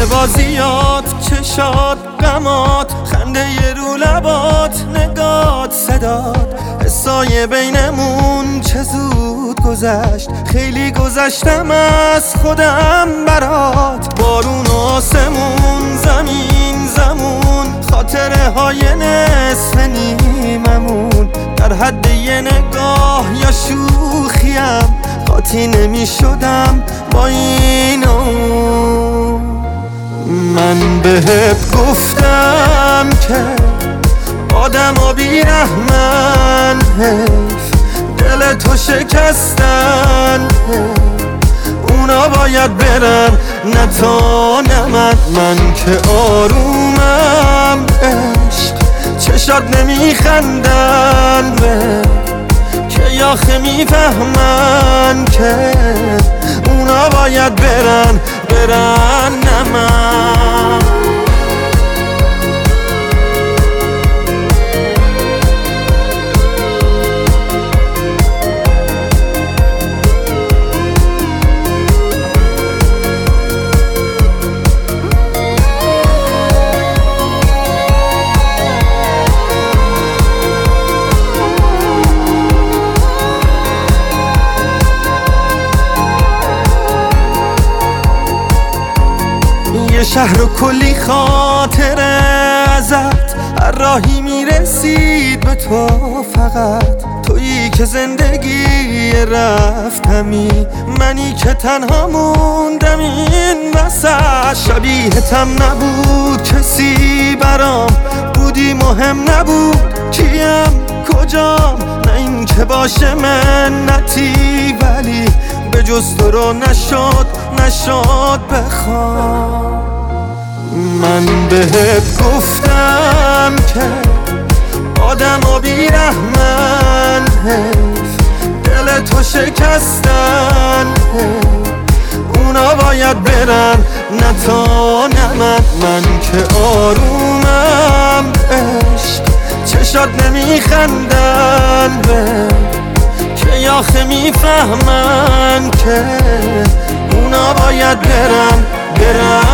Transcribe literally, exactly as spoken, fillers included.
بازیات، چشات، غمات، خنده ی رو لبات، نگات، صدات، حسای بینمون چه زود گذشت. خیلی گذشتم از خودم برات. بارون و آسمون، زمین زمون، خاطره های نصف نیممون، در حد یه نگاه یا شوخیم قاطی نمی شدم با این اون. من بهت گفتم که آدم ها بیرحمن، حیف دل تو شکستن، اونا باید برن نه تو نه من. من که آرومم عشق، چشات نمیخندن به که آخه میفهمن که اونا باید برن برن نه من. یه شهر و کلی خاطره ازت، هر راهی میرسید به تو فقط. تویی که زندگی رفتمی، منی که تنها موندم این وسط. شبیهتم نبود کسی برام، بودی مهم نبود کیم کجام. نه این که باشه منتی، ولی به جز تو رو نشد نشد بخوام. من بهت گفتم که آدم ها بیرحمن، حیف دل تو شکستن، اونا باید برن نه تو نه من. من که آرومم عشق، چشات نمیخندن به که آخه میفهمن که اونا باید برن برن